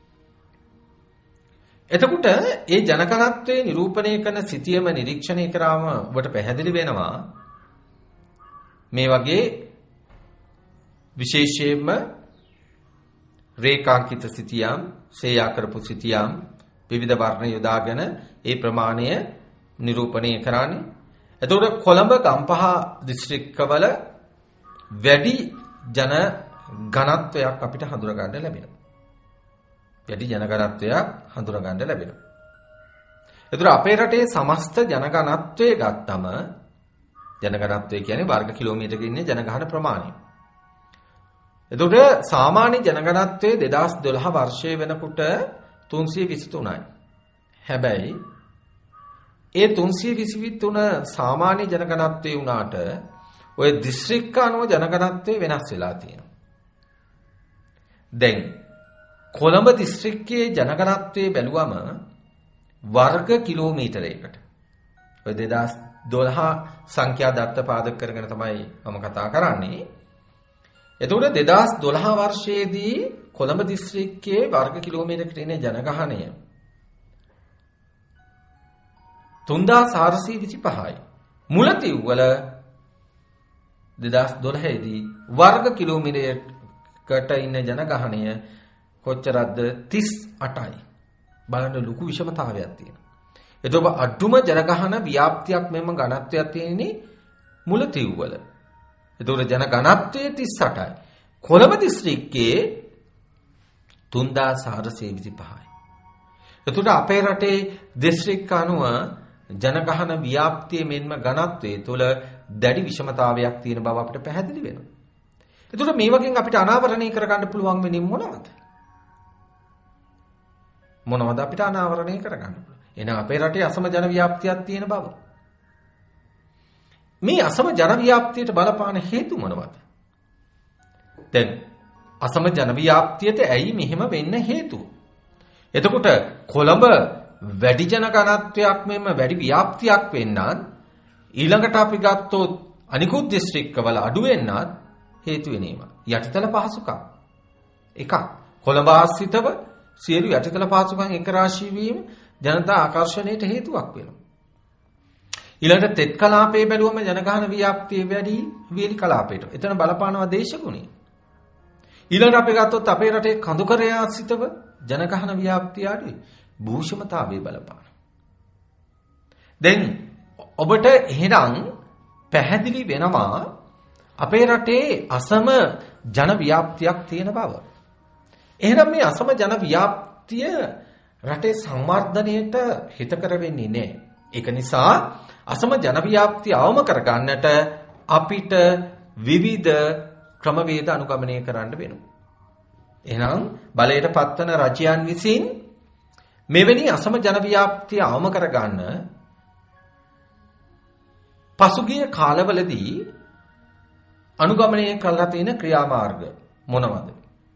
D: එතකොට ඒ ජනගණත්වයේ නිරූපණය කරන සිටියම නිරීක්ෂණය කරාම ඔබට පැහැදිලි වෙනවා මේ වගේ විශේෂයෙන්ම රේඛාංකිත සිටියම්, සේයා කරපු සිටියම් විවිධ වර්ණ යොදාගෙන ඒ ප්‍රමාණය නිරූපණය කරන්නේ. එතකොට කොළඹ ගම්පහ දිස්ත්‍රික්කවල වැඩි ජන ඝනත්වයක් අපිට හඳුනා ගන්න ලැබෙනවා. වැඩි ජනගණත්වයක් හඳුනා ගන්න ලැබෙනවා. ඒතර අපේ රටේ සමස්ත ජනගණත්වය ගත්තම ජනගණත්වය කියන්නේ වර්ග කිලෝමීටරක ඉන්නේ ජනගහන ප්‍රමාණය. එතකොට සාමාන්‍ය ජනගණත්වයේ 2012 වර්ෂයේ වෙනකොට 323යි. හැබැයි ඒ 323 සාමාන්‍ය ජනගණත්වයේ වුණාට ඔය දිස්ත්‍රික්ක අනුව ජනගණත්වය වෙනස් වෙලා තියෙනවා. දැන් කොළඹ දිස්ත්‍රික්කයේ ජනගණත්වයේ බැලුවම වර්ග කිලෝමීටරයකට ඔය 2012 සංඛ්‍යා දත්ත පාදක කරගෙන තමයි මම කතා කරන්නේ. එතකොට 2012 වර්ෂයේදී කොළඹ දිස්ත්‍රික්කයේ වර්ග කිලෝමීටරයකට ඉන්නේ ජනගහනය 3425යි. මුලතිව්වල 2012 දී වර්ග කිලෝමීටරයකට ඉන්න ජනගහනය කොච්චරද 38යි. බලන්න ලොකු විෂමතාවයක් තියෙනවා. එතකොට අඩුම ජනගහන ව්‍යාප්තියක් මෙම ඝනත්වයක් තියෙන්නේ මුලතිව්වල. එතකොට ජනඝනත්වය 38යි. කොළඹ දිස්ත්‍රික්කයේ 3425යි. එතකොට අපේ රටේ දිස්ත්‍රික්ක අනුව ජනගහන ව්‍යාප්තිය මෙන්ම ඝනත්වයේ තුල දැඩි විෂමතාවයක් තියෙන බව අපිට පැහැදිලි වෙනවා. එතකොට මේ වගේ අපිට අනාවරණය කරගන්න පුළුවන් වෙන්නේ මොනවද? මොනවද අපිට අනාවරණය කරගන්න පුළුවන්? එහෙනම් අපේ රටේ අසම ජන ව්‍යාප්තියක් තියෙන බව. මේ අසම ජන ව්‍යාප්තියට බලපාන හේතු මොනවද? දැන් අසම ජන ව්‍යාප්තියට ඇයි මෙහෙම වෙන්න හේතුව? එතකොට කොළඹ වැඩි ජන ඝනත්වයක් මෙම වැඩි ව්‍යාප්තියක් වෙන්නත් ඊළඟට අපි ගත්තොත් අනිකුත් දිස්ත්‍රික්කවල අඩු වෙන්නත් හේතු වෙනීම. යටිතල පහසුකම්. එකක් කොළඹ ආශ්‍රිතව සියලු යටිතල පහසුකම් එක රාශී වීම ජනතා ආකර්ෂණයට හේතුවක් වෙනවා. ඊළඟට තෙත් කලාපයේ බැලුවම ජනගහන ව්‍යාප්තිය වැඩි වියලි කලාපයට. එතන බලපානවා දේශගුණය. ඊළඟට අපි ගත්තොත් අපේ රටේ කඳුකරය ආශ්‍රිතව ජනගහන ව්‍යාප්තිය අඩුයි. භූෂමතාවයේ බලපාන. දැන් ඔබට එහෙනම් පැහැදිලි වෙනවා අපේ රටේ අසම ජන ව්‍යාප්තියක් තියෙන බව. එහෙනම් මේ අසම ජන ව්‍යාප්තිය රටේ සංවර්ධනයට හිතකර වෙන්නේ නැහැ. ඒක නිසා අසම ජන ව්‍යාප්තිය අවම කරගන්නට අපිට විවිධ ක්‍රමවේද අනුගමනය කරන්න වෙනවා. එහෙනම් බලයට පත්වන රජයන් විසින් මෙවැනි අසම ජන ව්‍යාප්තිය අවම කරගන්න පසුගිය කාලවලදී අනුගමනය කරලා තියෙන ක්‍රියාමාර්ග මොනවද?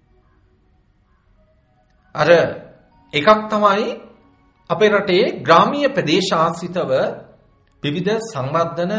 D: අර එකක් තමයි අපේ රටේ ග්‍රාමීය ප්‍රදේශ ආශ්‍රිතව විවිධ සංවර්ධන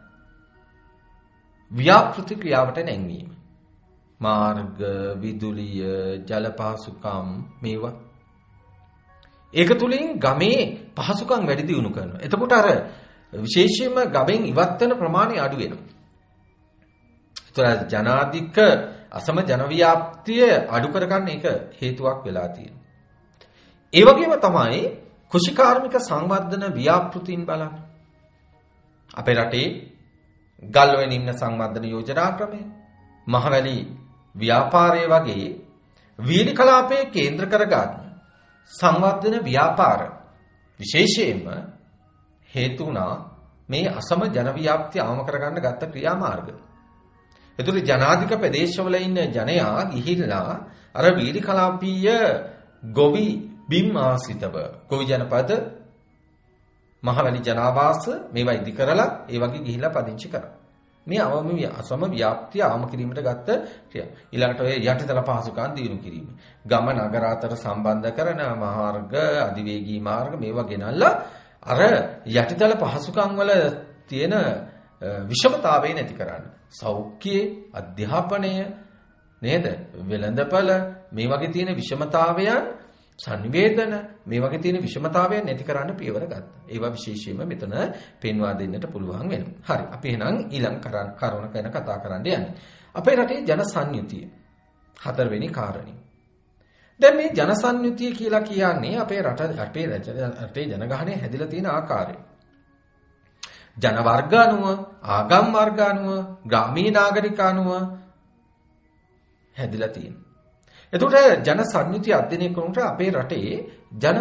D: ව්‍යාපෘති ක්‍රියාවට නැංවීම. මාර්ග, විදුලිය, ජල පහසුකම් මේවා. ඒක තුලින් ගමේ පහසුකම් වැඩි දියුණු කරනවා. එතකොට අර විශේෂයෙන්ම ගමෙන් ඉවත් වෙන ප්‍රමාණය අඩු වෙනවා. ඒතර ජනාධික අසම ජන ව්‍යාප්තිය අඩු කරගන්න එක හේතුවක් වෙලා තියෙනවා. ඒ වගේම තමයි කුෂිකාර්මික සංවර්ධන ව්‍යාපෘතීන් බලන්න. අපේ රටේ ගල්ඔය නිම්න සංවර්ධන යෝජනා ක්‍රමය, මහවැලි ව්‍යාපාරය වගේ වියලි කලාපයේ කේන්ද්‍ර කරගන්න සංවර්ධන ව්‍යාපාර විශේෂයෙන්ම හේතු වුණා මේ අසම ජන ව්‍යාප්තිය අවම කරගන්න ගත්ත ක්‍රියාමාර්ග. ඒතර ජනාධික ප්‍රදේශවල ඉන්න ජනයා ගිහිල්ලා අර වියලි කලාපීය ගොවි බිම් ආශ්‍රිතව ගොවි ජනපද මහවැලි ජනාවාස මේවා ඉදි කරලා ඒ වගේ ගිහිලා පදිංචි කරා. මේ අසම ව්‍යාප්තිය ආම කිරීමට ගත්ත ක්‍රියා. ඊළඟට ඔය යටිතල පහසුකම් දියුණු කිරීම. ගම නගර අතර සම්බන්ධ කරන මාර්ග, අධිවේගී මාර්ග මේවා ගෙනල්ලා අර යටිතල පහසුකම් වල තියෙන විෂමතාවය නැති කරන්න. සෞඛ්‍යයේ, අධ්‍යාපනය නේද? වෙළඳපළ මේ වගේ තියෙන විෂමතාවයන්, සංවේදන මේ වගේ තියෙන විෂමතාවයන් නැති කරන්න පියවර ගත්තා. ඒවා විශේෂයෙන්ම මෙතන පෙන්වා දෙන්නට පුළුවන් වෙනවා. හරි. අපි එහෙනම් ඊළඟ කරුණ ගැන කතා කරන්න යන්නේ. අපේ රටේ ජන සංයුතිය හතරවෙනි කාරණේ. දැන් මේ ජන සංයුතිය කියලා කියන්නේ අපේ රටේ ජනගහනය හැදිලා තියෙන ආකාරය. ජන වර්ග අනුව, ආගම් වර්ග අනුව, ග්‍රාමීණ නාගරික අනුව හැදිලා තියෙනවා. එතකොට ජන සංයුතිය අධ්‍යයනය කරනකොට අපේ රටේ ජන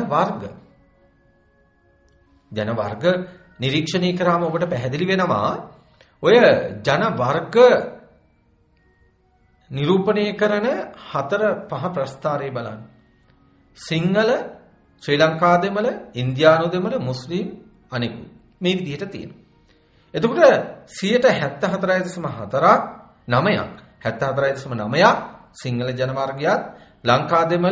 D: වර්ග නිරීක්ෂණය කරාම ඔබට පැහැදිලි වෙනවා ඔය ජන වර්ග නිරූපණය කරන 4-5 ප්‍රස්ථාරය බලන්න. සිංහල, ශ්‍රී ලංකා දෙමළ, ඉන්දියානු දෙමළ, මුස්ලිම් අනෙකුත් මේ විදිහට තියෙනවා. එතකොට 74.9ක් සිංහල ජන වර්ගයත්, ලංකා දෙමළ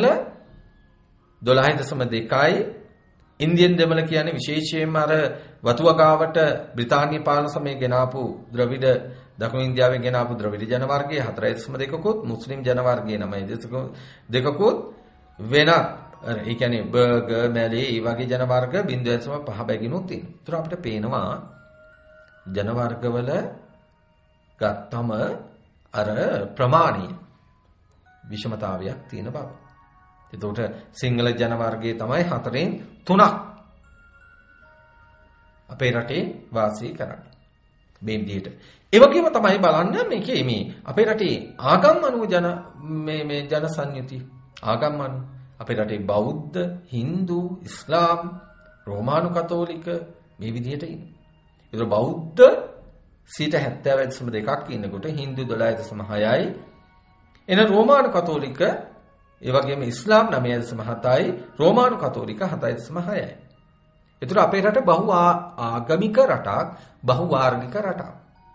D: 12.2යි, ඉන්දියන් දෙමළ කියන්නේ විශේෂයෙන්ම අර වතුවගාවට බ්‍රිතාන්‍ය පාලන සමයේ ගෙනාපු ද්‍රවිඩ දකුණු ඉන්දියාවෙන් ගෙනාපු ද්‍රවිඩ ජන වර්ගයේ 4.2කුත්, මුස්ලිම් ජන වර්ගයේ 9.2කුත් වෙනත් ඒ කියන්නේ බර්ගර්, මැලේ මේ වගේ ජන වර්ග 0.5 බැගිනුත් තියෙනවා. ඒතර අපිට පේනවා ජන වර්ගවල ගත්තම අර ප්‍රමාණීය විෂමතාවයක් තියෙන බව. එතකොට සිංහල ජන වර්ගයේ තමයි 4න් 3ක් අපේ රටේ වාසය කරන්නේ. මේ විදිහට. ඒ වගේම තමයි බලන්න මේකේ මේ අපේ රටේ ආගම් අනුව මේ ජන සංයුතිය. ආගම් අනුව අපේ රටේ බෞද්ධ, Hindu, ඉස්ලාම්, රෝමානු කතෝලික මේ විදිහට ඉන්නේ. ඒතර බෞද්ධ 70.2ක් ඉන්නකොට Hindu 12.6යි. එන රෝමානු කතෝලික ඒ වගේම ඉස්ලාම් 9.7යි, රෝමානු කතෝලික 7.6යි. ඒතර අපේ රට බහු ආගමික රටක්, බහු වාර්ගික රටක්.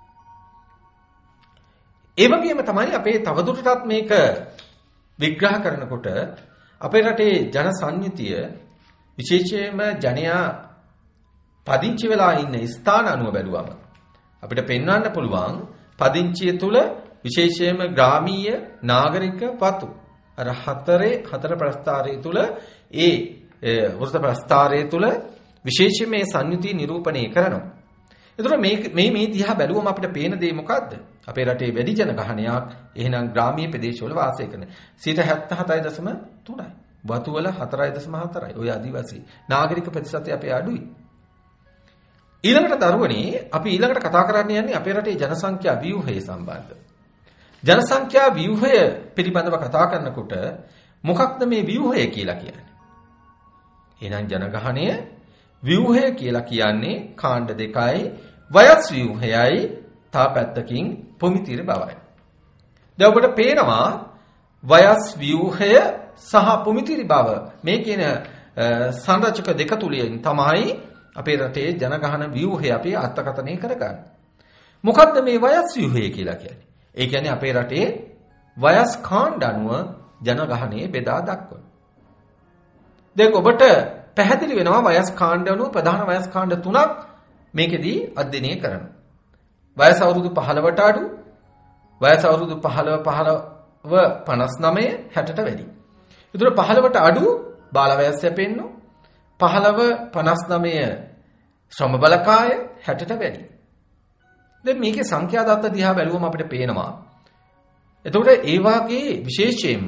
D: ඒ වගේම තමයි අපේ තවදුරටත් මේක විග්‍රහ කරනකොට අපේ රටේ ජන සංයුතිය විශේෂයෙන්ම ජනයා පදිංචි වෙලා ඉන්න ස්ථාන අනුව බැලුවම අපිට පෙන්වන්න පුළුවන් පදිංචිය තුල විශේෂයෙන්ම ග්‍රාමීය නාගරික වතු අර හතර ප්‍රස්ථාරය තුල ඒ වෘත ප්‍රස්ථාරය තුල විශේෂයෙන් මේ සංයුතිය නිරූපණය කරනවා. ඒතර මේ දිහා බැලුවම අපිට පේන දේ මොකද්ද? අපේ රටේ වැඩි ජනගහනයක් එහෙනම් ග්‍රාමීය ප්‍රදේශවල වාසය කරන 77.3යි. වතු වල 4.4යි. ඔය ආදිවාසී නාගරික ප්‍රතිශතය අපේ අඩුයි. ඊළඟට දරුවනේ අපි ඊළඟට කතා කරන්න යන්නේ අපේ රටේ ජනසංඛ්‍යා ව්‍යුහය සම්බන්ධව. ජනසංඛ්‍යා ව්‍යුහය පිළිබඳව කතා කරනකොට මොකක්ද මේ ව්‍යුහය කියලා කියන්නේ? එහෙනම් ජනගහනය ව්‍යුහය කියලා කියන්නේ කාණ්ඩ දෙකයි, වයස් ව්‍යුහයයි, තා පැත්තකින් පොමිතිර බවයි. දැන් ඔබට පේනවා වයස් ව්‍යුහය සහ පොමිතිරි බව මේ කියන සංරචක දෙක තුලින් තමයි අපේ රටේ ජනගහන ව්‍යුහය අපි අර්ථකථනය කරගන්නේ. මොකද්ද මේ වයස් ව්‍යුහය කියලා කියන්නේ? ඒ කියන්නේ අපේ රටේ වයස් කාණ්ඩ අනුව ජනගහනය බෙදා දක්වන. දැන් ඔබට පැහැදිලි වෙනවා වයස් කාණ්ඩ අනුව ප්‍රධාන වයස් කාණ්ඩ තුනක් මේකෙදී අධ්‍යයනය කරනවා. වයස අවුරුදු 15ට අඩු, වයස අවුරුදු 15 59 60ට වැඩි. ඒතර 15ට අඩු බාල වයස් යැපෙන්නෝ, 15 59 ශ්‍රම බලකාය, 60ට වැඩි. දැන් මේකේ සංඛ්‍යා දත්ත දිහා බැලුවම අපිට පේනවා. එතකොට ඒ වාගේ විශේෂයෙන්ම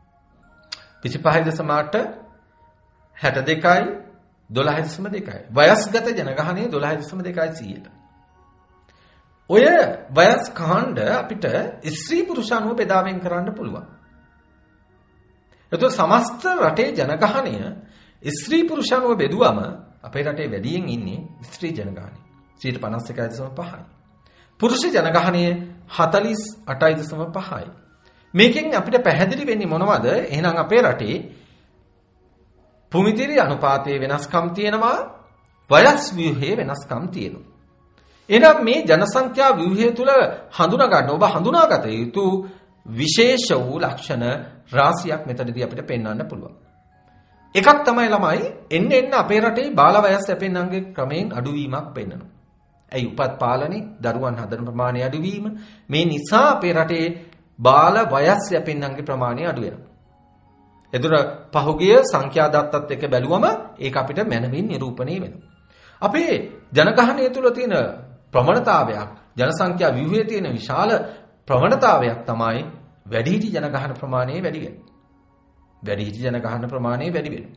D: 25.8 62යි 12.2යි. වයස්ගත ජනගහනය 12.2%. ඔය වයස් කාණ්ඩ අපිට ස්ත්‍රී පුරුෂ අනුව බෙදාවෙන් කරන්න පුළුවන්. එතකොට සමස්ත රටේ ජනගහනය ස්ත්‍රී පුරුෂ අනුව බෙදුවම අපේ රටේ වැඩියෙන් ඉන්නේ ස්ත්‍රී ජනගහනය 51.5යි. පුරුෂ ජනගහනය 48.5යි. මේකෙන් අපිට පැහැදිලි වෙන්නේ මොනවද? එහෙනම් අපේ රටේ භූමිතිරි අනුපාතයේ වෙනස්කම් තියෙනවා, වයස් ව්‍යුහයේ වෙනස්කම් තියෙනවා. එහෙනම් මේ ජනසංඛ්‍යා ව්‍යුහය තුල හඳුනා ගන්න ඔබ හඳුනාගත යුතු විශේෂ වූ ලක්ෂණ රාශියක් මෙතනදී අපිට පෙන්වන්න පුළුවන්. එකක් තමයි ළමයි එන්න අපේ රටේ බාල වයස් යැපෙන්නන්ගේ ක්‍රමයෙන් අඩුවීමක් පෙන්වනවා. ඇයි උපත් පාලනේ දරුවන් හදන ප්‍රමාණය අඩුවීම මේ නිසා අපේ රටේ බාල වයස් යැපෙන්නන්ගේ ප්‍රමාණය අඩු වෙනවා. එතකොට පහුගිය සංඛ්‍යා දත්තත් එක්ක බැලුවම ඒක අපිට මැනවින් නිරූපණය වෙනවා. අපේ ජනගහනය තුල තියෙන ප්‍රවණතාවයක් ජනසංඛ්‍යා ව්‍යුහයේ තියෙන විශාල ප්‍රවණතාවයක් තමයි වැඩිහිටි ජනගහන ප්‍රමාණය වැඩි වෙනවා. වැඩිහිටි ජනගහන ප්‍රමාණය වැඩි වෙනවා.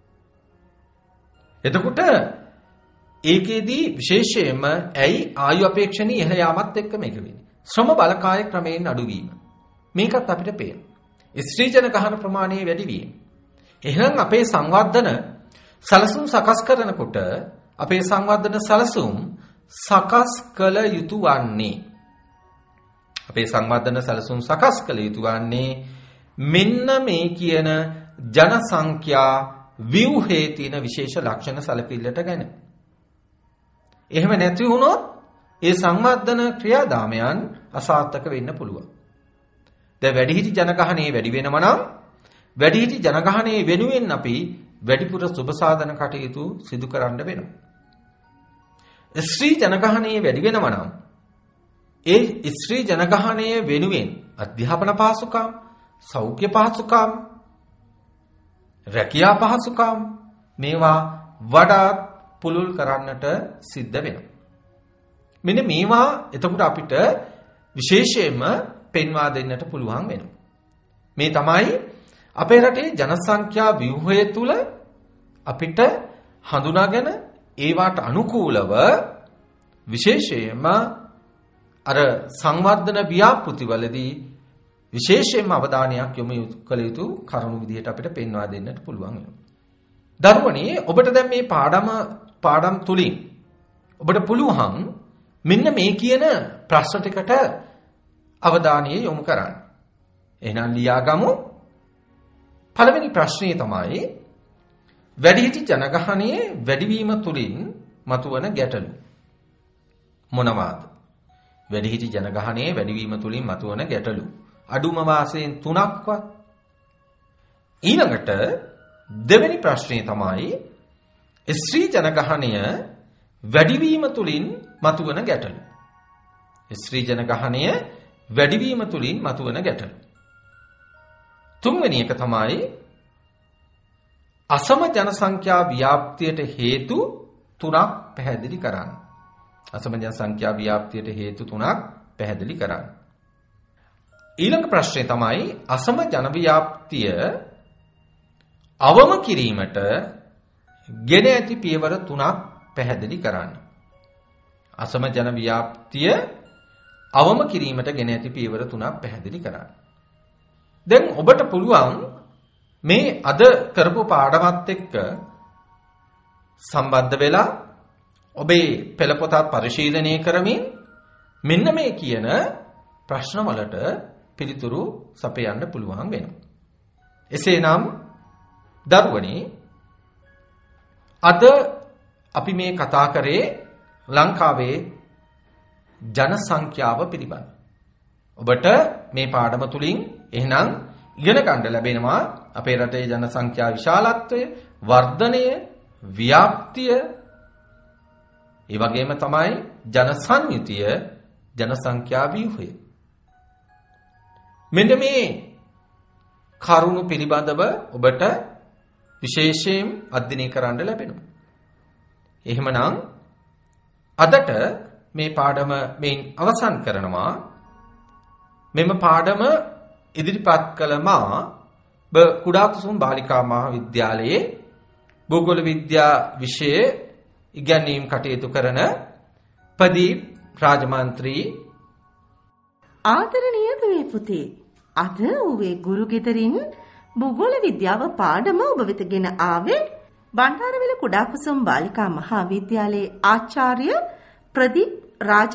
D: එතකොට ඒකෙදී විශේෂයෙන්ම ඇයි ආයු අපේක්ෂණීය ඉහළ යාමත් එක්ක මේක වෙන්නේ. ශ්‍රම බලකාය ක්‍රමයෙන් අඩුවීම. මේකත් අපිට පේනවා. ස්ත්‍රී ජනගහන ප්‍රමාණය වැඩි වීම. එහෙනම් අපේ සංවර්ධන සැලසුම් සකස් කරනකොට අපේ සංවර්ධන සැලසුම් සකස් කළ යුතු වන්නේ අපේ සංවර්ධන සැලසුම් සකස් කළ යුතු වන්නේ මෙන්න මේ කියන ජනසංඛ්‍යා ව්‍යුහයේ තියෙන විශේෂ ලක්ෂණ සැලකිල්ලට ගැන. එහෙම නැති වුණොත් ඒ සංවර්ධන ක්‍රියාදාමයන් අසාර්ථක වෙන්න පුළුවන්. දැන් වැඩිහිටි ජනගහනය වැඩි වෙනම නම් වැඩිහිටි ජනගහනය වෙනුවෙන් අපි වැඩිපුර සුබ සාධන කටයුතු සිදු කරන්න වෙනවා. ස්ත්‍රී ජනගහනය වැඩි වෙනම නම් ඒ ස්ත්‍රී ජනගහනය වෙනුවෙන් අධ්‍යාපන පහසුකම්, සෞඛ්‍ය පහසුකම්, රැකියා පහසුකම් මේවා වඩාත් පුළුල් කරන්නට සිද්ධ වෙනවා. මෙන්න මේවා එතකොට අපිට විශේෂයෙන්ම පෙන්වා දෙන්නට පුළුවන් වෙනවා. මේ තමයි අපේ රටේ ජනසංඛ්‍යා ව්‍යුහය තුල අපිට හඳුනාගෙන ඒවට අනුකූලව විශේෂයෙන්ම අර සංවර්ධන ව්‍යාපෘතිවලදී විශේෂයෙන්ම අවධානයක් යොමු කළ යුතු කරුණු විදිහට අපිට පෙන්වා දෙන්නට පුළුවන් වෙනවා. දරුවනේ ඔබට දැන් මේ පාඩම් තුලින් ඔබට පුළුවන් මෙන්න මේ කියන ප්‍රශ්න ටිකට අවධානය යොමු කරන්න. එහෙනම් ලියාගමු. පළවෙනි ප්‍රශ්නේ තමයි වැඩිහිටි ජනගහනයේ වැඩිවීම තුලින් මතුවන ගැටලු මොනවාද? වැඩිහිටි ජනගහනයේ වැඩිවීම තුලින් මතුවන ගැටලු අඩුම වාසයෙන් 3ක්වත්. ඊළඟට දෙවෙනි ප්‍රශ්නේ තමයි ස්ත්‍රී ජනගහනය වැඩිවීම තුලින් මතුවන ගැටලු. ස්ත්‍රී ජනගහනය වැඩිවීම තුලින් මතුවන ගැටලු. තුන්වෙනි එක තමයි අසම ජනසංඛ්‍යා ව්‍යාප්තියට හේතු 3ක් පැහැදිලි කරන්න. අසම ජනසංඛ්‍යා ව්‍යාප්තියට හේතු 3ක් පැහැදිලි කරන්න. ඊළඟ ප්‍රශ්නේ තමයි අසම ජන ව්‍යාප්තිය අවම කිරීමට ගෙන ඇති පියවර 3ක් පැහැදිලි කරන්න. අසම ජන ව්‍යාප්තිය අවම කිරීමට ගෙන ඇති පියවර 3ක් පැහැදිලි කරන්න. දැන් ඔබට පුළුවන් මේ අද කරපු පාඩමත් එක්ක සම්බන්ධ වෙලා ඔබේ පෙළපොතත් පරිශීලනය කරමින් මෙන්න මේ කියන ප්‍රශ්න වලට පිළිතුරු සපයන්න පුළුවන් වෙනවා. එසේනම් දරුවනේ අද අපි මේ කතා කරේ ලංකාවේ ජනසංඛ්‍යාව පිළිබඳ. ඔබට මේ පාඩම තුලින් එහෙනම් ඉගෙන ගන්න ලැබෙනවා අපේ රටේ ජනසංඛ්‍යා විශාලත්වය, වර්ධනය, ව්‍යාප්තිය, ඒ වගේම තමයි ජනසන්විතිය, ජනසංඛ්‍යා ව්‍යුහය. මෙන්න මේ කරුණු පිළිබඳව ඔබට විශේෂයෙන් අධ්‍යයනය කරන්න ලැබෙනවා. එහෙමනම් අදට මේ පාඩම මෙයින් අවසන් කරනවා. මෙම පාඩම ඉදිරිපත් කළ මා කුඩා කුසුම් බාලිකා මහාවිද්‍යාලයේ භූගෝල විද්‍යා විෂයේ ඉගැන්වීම් කටයුතු කරන ප්‍රදීප් රාජමන්ත්‍රී.
E: ආදරණීය දුවේ පුතේ, අද ඔබේ ගුරු ගෙදරින් භූගෝල විද්‍යාව පාඩම ඔබ වෙත ගෙන ආවේ බණ්ඩාරවිල කුඩා කුසුම් බාලිකා මහාවිද්‍යාලයේ ආචාර්ය ප්‍රදීප්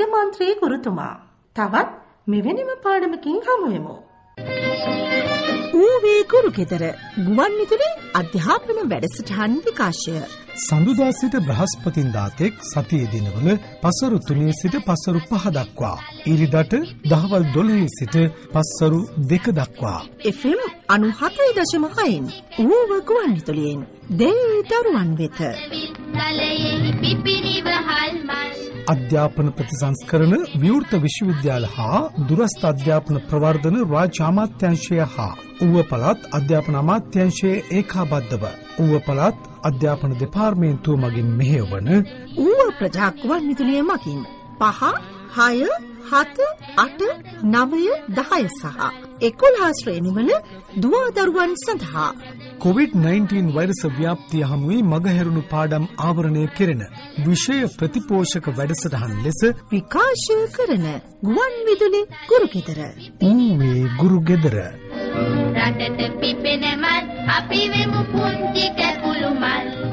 E: රාජමන්ත්‍රී ගුරුතුමා. තවත් මෙවැනිම පාඩමකින් හමු වෙමු. ඌවේ ගුරු ගෙදර ගුවන් විදුලි අධ්‍යාපන වැඩසටහන් විකාශය
A: සඳුදා සිට බ්‍රහස්පතින්දා තෙක් සතියේ දිනවල පසරු 3 සිට පසරු 5 දක්වා ඉරිදට දහවල් 12 සිට පසරු 2 දක්වා
E: FM 97.6න් ඌව ගුවන් විදුලියෙන් දෙවි දරුවන් වෙත
C: විද්‍යාලයේ පිපිනිවහල් මල්
A: අධ්‍යාපන ප්‍රතිසංස්කරණ විවෘත විශ්වවිද්‍යාල හා දුරස්ථ අධ්‍යාපන ප්‍රවර්ධන රාජ්‍ය අමාත්‍යාංශය හා ඌව පළාත් අධ්‍යාපන අමාත්‍යාංශයේ ඒකාබද්ධව ඌව පළාත් අධ්‍යාපන දෙපාර්තමේන්තුව මගින් මෙහෙයවන
E: ඌව ප්‍රජා ගුවන් විදුලිය මගින් 5, 6, 7, 8, 9, 10 සහ 11 ශ්‍රේණිවල දුවදරුවන් සඳහා
A: COVID-19 වෛරස ව්‍යාප්තිය හමුවේ මගහැරුණු පාඩම් ආවරණය කෙරෙන විෂය ප්‍රතිපෝෂක වැඩසටහන් ලෙස
E: විකාශය කරන ගුවන් විදුලි ගුරු ගෙදර
A: ඌවේ ගුරු ගෙදර
C: රටට පිපෙන මල් අපි වෙමු පුංචි කැකුළු මල්